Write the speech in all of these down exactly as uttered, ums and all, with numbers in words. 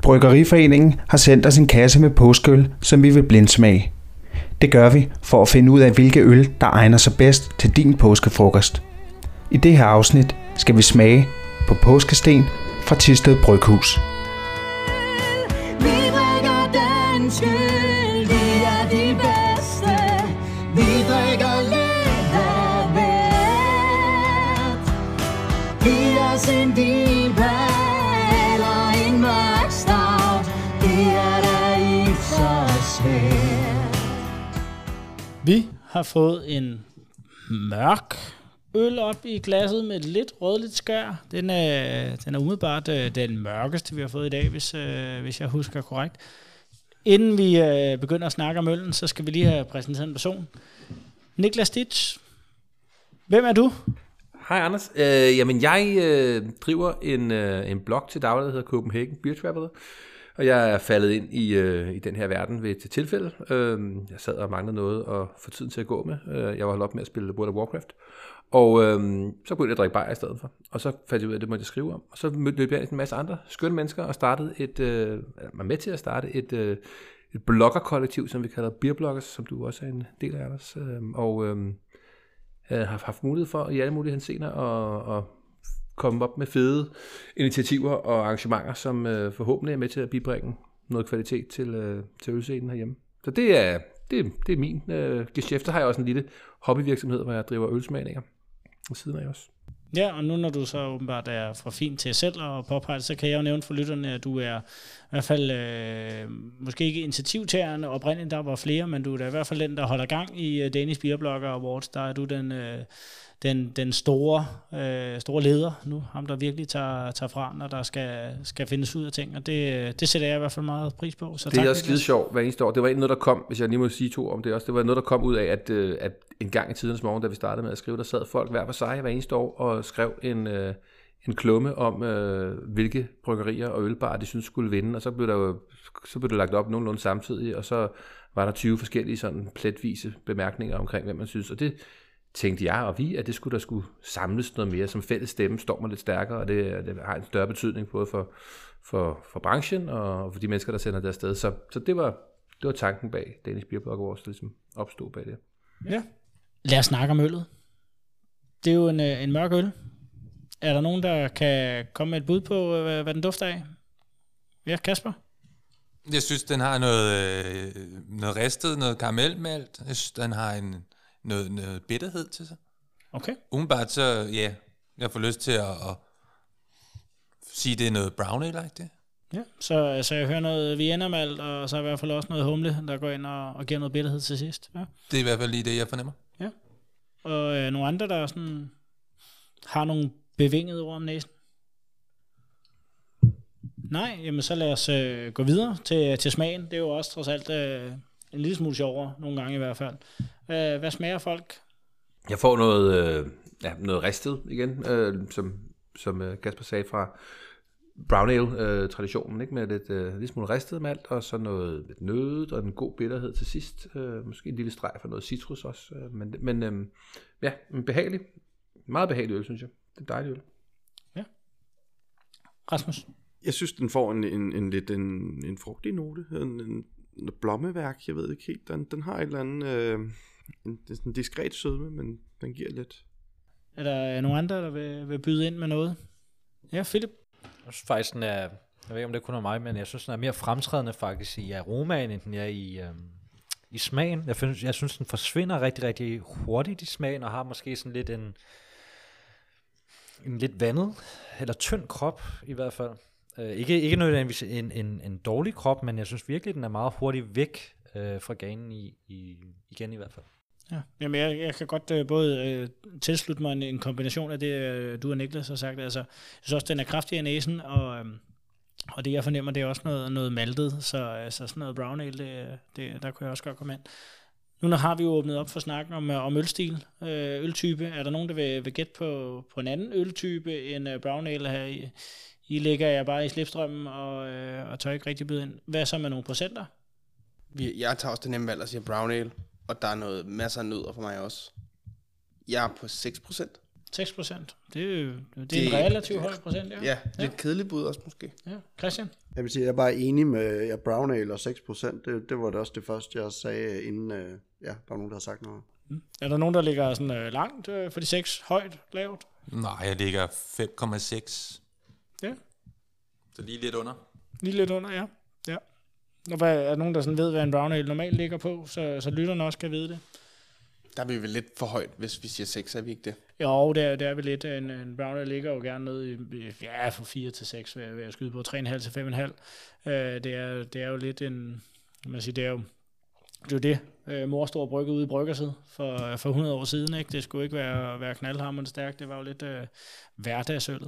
Bryggeriforeningen har sendt os en kasse med påskeøl, som vi vil blindsmage. Det gør vi for at finde ud af, hvilke øl, der egner sig bedst til din påskefrokost. I det her afsnit skal vi smage på Påskesten fra Thisted Bryghus. Vi drikker dansk øl, det er de bedste. Vi drikker lidt af hvert. Giv os en diva eller en mørk stout. Det er der ikke så svært. Vi har fået en mørk øl op i glasset med lidt rødligt skær. Den er, den er umiddelbart øh, den mørkeste, vi har fået i dag, hvis, øh, hvis jeg husker korrekt. Inden vi øh, begynder at snakke om øllen, så skal vi lige have præsenteret en person. Niklas Stitch, hvem er du? Hej Anders. Øh, jamen jeg øh, driver en, øh, en blog til daglig, der hedder Copenhagen Beer Traveler. Og jeg er faldet ind i, øh, i den her verden ved et tilfælde. Øh, jeg sad og manglede noget at få tiden til at gå med. Øh, jeg var holdt op med at spille World of Warcraft. Og øh, så begyndte jeg at drikke bajer i stedet for. Og så fandt jeg ud af, at det måtte jeg skrive om. Og så løb jeg ind en masse andre skønne mennesker og startede et, øh, var med til at starte et, øh, et bloggerkollektiv, som vi kalder Beer Bloggers, som du også er en del af, Anders. Øh, og øh, jeg har haft mulighed for i alle mulige henseender at, at komme op med fede initiativer og arrangementer, som øh, forhåbentlig er med til at bibringe noget kvalitet til, øh, til ølscenen herhjemme. Så det er, det, det er min øh, geschæft. Der har jeg også en lille hobbyvirksomhed, hvor jeg driver ølsmagninger ved siden af også. Ja, og nu når du så åbenbart er fra fint til selv og påpege, så kan jeg jo nævne for lytterne, at du er i hvert fald øh, måske ikke initiativtagerne oprindeligt, der var flere, men du er da i hvert fald den, der holder gang i Danish Beer Blogger Awards. Der er du den, øh, den, den store, øh, store leder nu, ham der virkelig tager, tager fra, når der skal, skal findes ud af ting, og det, det sætter jeg i hvert fald meget pris på. Så det er tak, også skide sjovt hver eneste år. Det var noget, der kom, hvis jeg lige må sige to om det også, det var noget, der kom ud af, at, at en gang i tidens morgen, da vi startede med at skrive, der sad folk hver for sig hver eneste år og skrev en, øh, en klumme om, øh, hvilke bryggerier og ølbarer de synes skulle vinde, og så blev der jo så blev det lagt op nogenlunde samtidig, og så var der tyve forskellige sådan pletvise bemærkninger omkring, hvad man synes, og det tænkte jeg og vi, at det skulle der skulle samles noget mere, som fælles stemme står man lidt stærkere, og det, det har en større betydning både for, for, for branchen og for de mennesker, der sender det afsted. Så, så det, var, det var tanken bag Danish Beer Blogger Awards, der ligesom opstod bag det. Ja. Lad os snakke om øllet. Det er jo en, en mørk øl. Er der nogen, der kan komme med et bud på, hvad, hvad den dufter af? Ja, Kasper? Jeg synes, den har noget, øh, noget ristet, noget karamelmalt. Jeg synes, den har en, noget, noget bitterhed til sig. Okay. Umiddelbart så, ja, jeg får lyst til at, at sige, det er noget brown ale-like det. Ja, så, så jeg hører noget Vienna-malt, og så i hvert fald også noget humle, der går ind og, og giver noget bitterhed til sidst. Ja. Det er i hvert fald lige det, jeg fornemmer. Ja. Og øh, nogle andre, der sådan, har nogle bevingede ord om næsen? Nej, jamen så lad os øh, gå videre til, til smagen. Det er jo også trods alt øh, en lille smule sjovere, nogle gange i hvert fald. Øh, hvad smager folk? Jeg får noget, øh, ja, noget ristet igen, øh, som, som øh, Kasper sagde fra brown ale-traditionen, ikke? Med lidt, øh, lidt smule ristet malt, og så noget lidt nødet, og en god bitterhed til sidst. Øh, måske en lille streg for noget citrus også. Øh, men men øh, ja, en behagelig, meget behagelig øl, synes jeg. Det er dejligt øl. Ja. Rasmus? Jeg synes, den får en, en, en lidt en, en frugtig note, en, en, en blommeværk, jeg ved ikke helt. Den, den har et eller andet, øh, en, en diskret sødme, men den giver lidt. Er der nogle andre, der vil, vil byde ind med noget? Ja, Philip? Jeg synes faktisk, den er, jeg ved ikke, om det kun er mig, men jeg synes, den er mere fremtrædende faktisk i aromaen, end den er i, øhm, i smagen. Jeg synes, jeg synes, den forsvinder rigtig, rigtig hurtigt i smagen, og har måske sådan lidt en, en lidt vandet, eller tynd krop i hvert fald. Uh, ikke, ikke nødvendigvis en, en, en dårlig krop, men jeg synes virkelig, den er meget hurtigt væk uh, fra ganen i, i, igen i hvert fald. Ja, jamen jeg, jeg kan godt øh, både øh, tilslutte mig en, en kombination af det, øh, du og Niklas har sagt. Altså, jeg synes også, den er kraftig i næsen, og, øh, og det jeg fornemmer, det er også noget, noget maltet, så altså, sådan noget brown ale, det, det, der kunne jeg også godt komme ind. Nu har vi jo åbnet op for snakken om, om ølstil, øh, øltype. Er der nogen, der vil, vil gætte på, på en anden øltype end uh, brown ale her? I, I ligger jeg bare i slipstrømmen og, øh, og tør ikke rigtig byde ind. Hvad så med nogle procenter? Jeg tager også det nemme valg og siger brown ale, og der er noget masser af nødder for mig også. Jeg er på seks procent. seks procent. Det er, jo, det er en relativt høj procent, ja. Ja, lidt ja. Kedelig bud også måske. Ja, Christian? Jeg vil sige, jeg er bare enig med ja, brown ale og seks procent. Det, det var det også det første, jeg sagde, inden øh, ja, der var nogen, der har sagt noget. Mm. Er der nogen, der ligger sådan øh, langt øh, for de seks? Højt, lavt? Nej, jeg ligger fem komma seks. Ja. Så lige lidt under. Lige lidt under, ja. ja. Og hvad, er der nogen, der sådan ved, hvad en brown ale normalt ligger på, så, så lytterne også kan vide det? Der er vi vel lidt for højt, hvis vi siger seks, er vi ikke det? Jo, det er, det er vel lidt. En, en brown ale ligger jo gerne ned i, ja, fra fire til seks, ved, ved at skyde på tre komma fem til fem komma fem. Uh, det, er, det er jo lidt en, man siger, det er jo det, er jo det uh, mor stod og bryggede ude i bryggersid for, for hundrede år siden, ikke? Det skulle ikke være, være knaldhammerende stærkt, det var jo lidt uh, hverdagsøllet.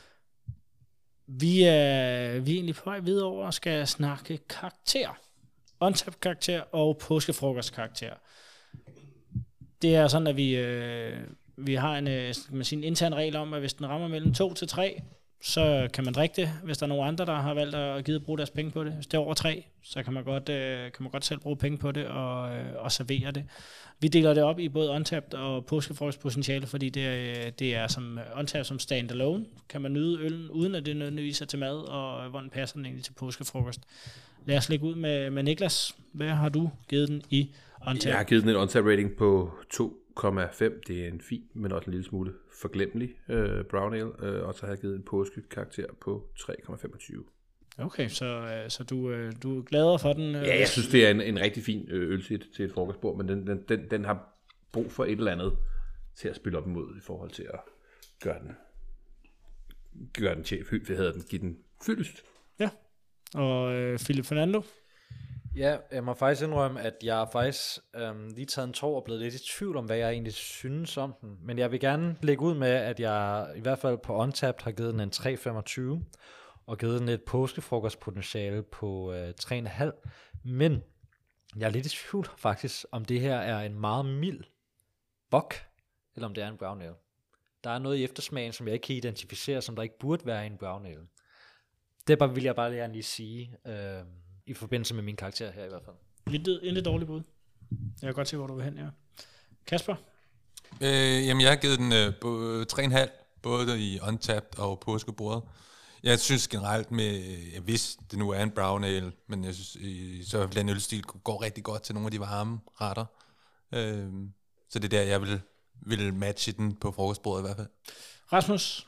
Vi er, vi er egentlig på vej videre over og skal snakke karakter. Untapped karakter og påskefrokostkarakter. Det er sådan, at vi, øh, vi har en, øh, man siger, en intern regel om, at hvis den rammer mellem to til tre, så kan man drikke det. Hvis der er nogen andre, der har valgt at give bruge deres penge på det. Hvis det er over tre, så kan man godt, øh, kan man godt selv bruge penge på det og, øh, og servere det. Vi deler det op i både untapped og påskefrokostpotentiale, fordi det er, det er som untapped som standalone. Kan man nyde øllen, uden at det nødvendigvis er til mad, og hvordan passer den egentlig til påskefrokost. Lad os lægge ud med, med Niklas. Hvad har du givet den i untapped? Jeg har givet den en untapped rating på to komma fem. Det er en fin, men også en lille smule forglemmelig øh, brown ale. Øh, og så har jeg givet en påskekarakter på tre komma femogtyve. Okay, så, øh, så du, øh, du er gladere for den? Øh, ja, jeg synes, det er en, en rigtig fin øl til et, til et frokostbord, men den, den, den, den har brug for et eller andet til at spille op imod i forhold til at gøre den, gøre den til, hvad hedder den, give den fyldest. Ja, og øh, Philip Fernando? Ja, jeg må faktisk indrømme, at jeg har faktisk øhm, lige taget en tår og blevet lidt i tvivl om, hvad jeg egentlig synes om den. Men jeg vil gerne lægge ud med, at jeg i hvert fald på Untapped har givet den en tre komma femogtyve, og givet den et påskefrokostpotentiale på øh, tre komma fem. Men jeg er lidt i tvivl faktisk, om det her er en meget mild bok, eller om det er en brown ale. Der er noget i eftersmagen, som jeg ikke kan identificere, som der ikke burde være i en brown ale. Det bare, vil jeg bare gerne lige sige, øh, i forbindelse med min karakter her i hvert fald. Lidt, lidt dårligt bud. Jeg kan godt se, hvor du vil hen, ja. Kasper? Øh, jamen, jeg har givet den øh, på tre komma fem, både i Untapped og påskebordet. Jeg synes generelt med, jeg vidste, det nu er en brown ale, men jeg synes, så den ølstil går rigtig godt til nogle af de varme retter. Øh, så det er der, jeg vil, vil matche den på frokostbordet i hvert fald. Rasmus?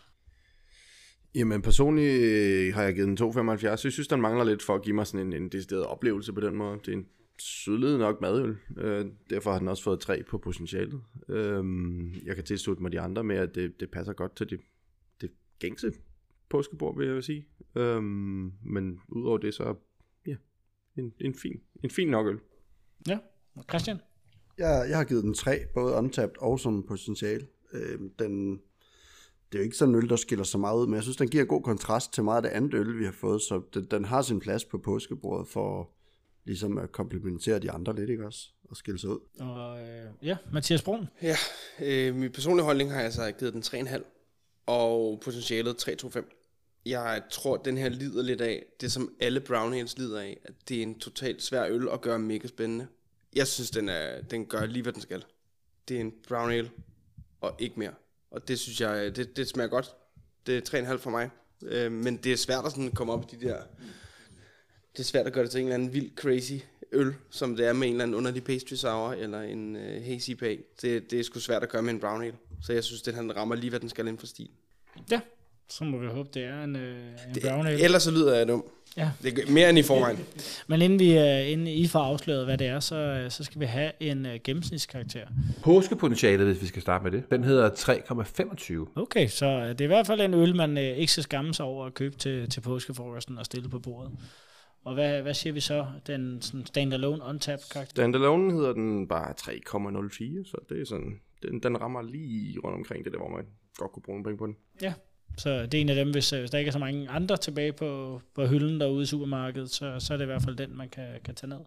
Jamen personligt har jeg givet den to komma femoghalvfjerds. Jeg synes, den mangler lidt for at give mig sådan en, en decideret oplevelse på den måde. Det er en sødlig nok madøl. Øh, derfor har den også fået tre på potentialet. Øh, jeg kan tilslutte mig de andre med, at det, det passer godt til det, det gængse påskebord, vil jeg sige. Øh, men udover det, så ja, en, en, fin, en fin nok øl. Ja, Christian? Jeg, jeg har givet den tre, både untapped og som potentiale. Øh, den... Det er jo ikke sådan en øl, der skiller så meget ud, men jeg synes, den giver god kontrast til meget af det andet øl, vi har fået, så den, den har sin plads på påskebordet for ligesom at komplementere de andre lidt, ikke også? Og skille sig ud. Og øh, ja, Mathias Brun? Ja, øh, min personlige holdning har jeg så givet den tre komma fem, og potentialet tre komma tooghalvfems. Jeg tror, at den her lider lidt af, det som alle brown ales lider af, at det er en totalt svær øl at gøre mega spændende. Jeg synes, den, er, den gør lige, hvad den skal. Det er en brown ale, og ikke mere. Og det synes jeg, det, det smager godt. Det er tre komma fem for mig. Øh, men det er svært at sådan komme op i de der... Det er svært at gøre det til en eller anden vild crazy øl, som det er med en eller anden underlig pastry sour eller en uh, hazy I P A. Det, det er sgu svært at gøre med en brown ale. Så jeg synes, den rammer lige, hvad den skal inden for stil. Ja, så må vi håbe, det er en, øh, en det, brown ale. Ellers så lyder jeg dum. Ja. Det er mere end i forvejen. Men inden vi uh, inden I får afsløret, hvad det er, så, uh, så skal vi have en uh, gennemsnitskarakter. Påskepotentialet, hvis vi skal starte med det, den hedder tre komma femogtyve. Okay, så uh, det er i hvert fald en øl, man uh, ikke skal skamme sig over at købe til, til påskefrokosten og stille på bordet. Og hvad, hvad siger vi så? Den sådan standalone untapped karakter? Standalone hedder den bare tre komma nul fire, så det er sådan, den, den rammer lige rundt omkring det der, hvor man godt kunne bruge nogle penge på den. Ja. Så det er en af dem, hvis, hvis der ikke er så mange andre tilbage på, på hylden derude i supermarkedet, så, så er det i hvert fald den, man kan, kan tage ned.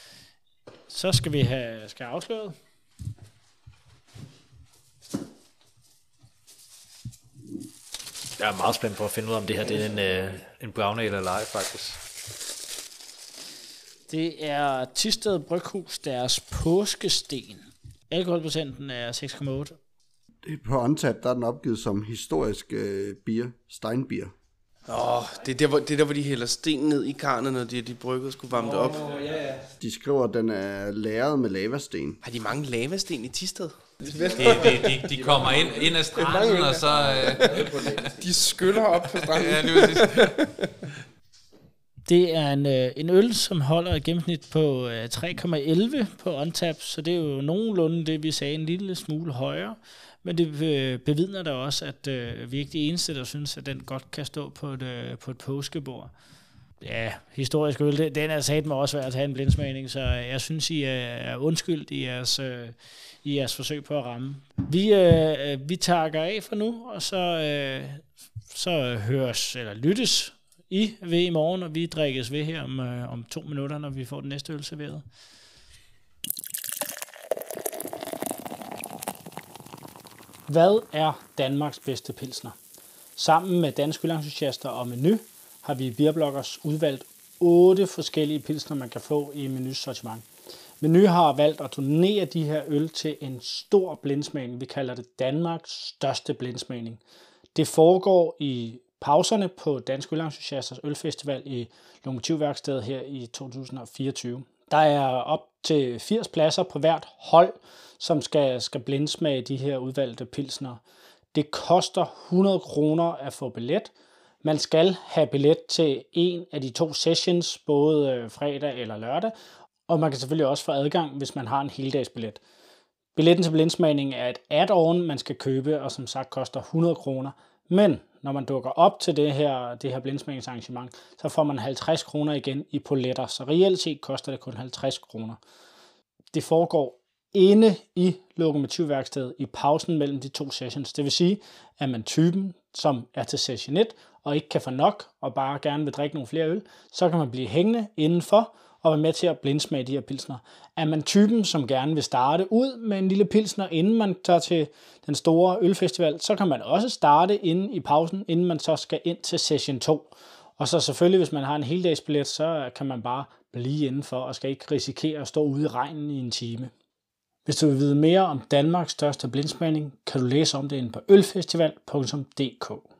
Så skal vi have skal afsløret. Jeg er meget spændt på at finde ud af, om det her det er en, øh, en brown ale eller ej, faktisk. Det er Thisted Bryghus, deres påskesten. Alkoholprocenten er seks komma otte. På Untappd, der er den opgivet som historisk øh, bier, Steinbier. Åh, oh, det, er der, hvor, det er der, hvor de hælder sten ned i karnet, når de, de brygget skulle varme det op. Åh, ja, ja. De skriver, at den er lagret med lavasten. Har de mange lavasten i Thisted? Det, det, de, de kommer ind, ind af stranden, og så... Øh, De skyller op på stranden. ja, lige præcis. Det er en, øh, en øl, som holder et gennemsnit på øh, tre komma elleve på Untappd, så det er jo nogenlunde det, vi sagde, en lille smule højere. Men det øh, bevidner da også, at øh, vi er ikke de eneste, der synes, at den godt kan stå på et, øh, på et påskebord. Ja, historisk øl, det, den er satme også værd at have en blindsmagning, så jeg synes, I er undskyldt i jeres, øh, i jeres forsøg på at ramme. Vi, øh, vi takker af for nu, og så, øh, så høres eller lyttes I ved i morgen, og vi drikkes ved her om, øh, om to minutter, når vi får den næste øl serveret. Hvad er Danmarks bedste pilsner? Sammen med Danske Ølentusiaster og Meny har vi i Beerbloggers udvalgt otte forskellige pilsner, man kan få i Menys sortiment. Meny har valgt at donere de her øl til en stor blindsmagning. Vi kalder det Danmarks største blindsmagning. Det foregår i pauserne på Danske Ølentusiasters Ølfestival i Lokomotivværkstedet her i to tusind og fireogtyve. Der er op til firs pladser på hvert hold, som skal, skal blindsmage de her udvalgte pilsner. Det koster hundrede kroner at få billet. Man skal have billet til en af de to sessions, både fredag eller lørdag, og man kan selvfølgelig også få adgang, hvis man har en heldagsbillet. Billetten til blindsmagning er et add-on, man skal købe, og som sagt koster hundrede kroner. Men når man dukker op til det her, det her blindsmagningsarrangement, så får man halvtreds kroner igen i poletter. Så reelt set koster det kun halvtreds kroner. Det foregår inde i Lokomotivværkstedet i pausen mellem de to sessions. Det vil sige, at man typen, som er til session et og ikke kan få nok og bare gerne vil drikke nogle flere øl, så kan man blive hængende indenfor og være med til at blindsmage de her pilsner. Er man typen, som gerne vil starte ud med en lille pilsner, inden man tager til den store ølfestival, så kan man også starte inde i pausen, inden man så skal ind til session to. Og så selvfølgelig, hvis man har en heldagsbillet, så kan man bare blive indenfor og skal ikke risikere at stå ude i regnen i en time. Hvis du vil vide mere om Danmarks største blindsmagning, kan du læse om det inde på ølfestival punktum d k.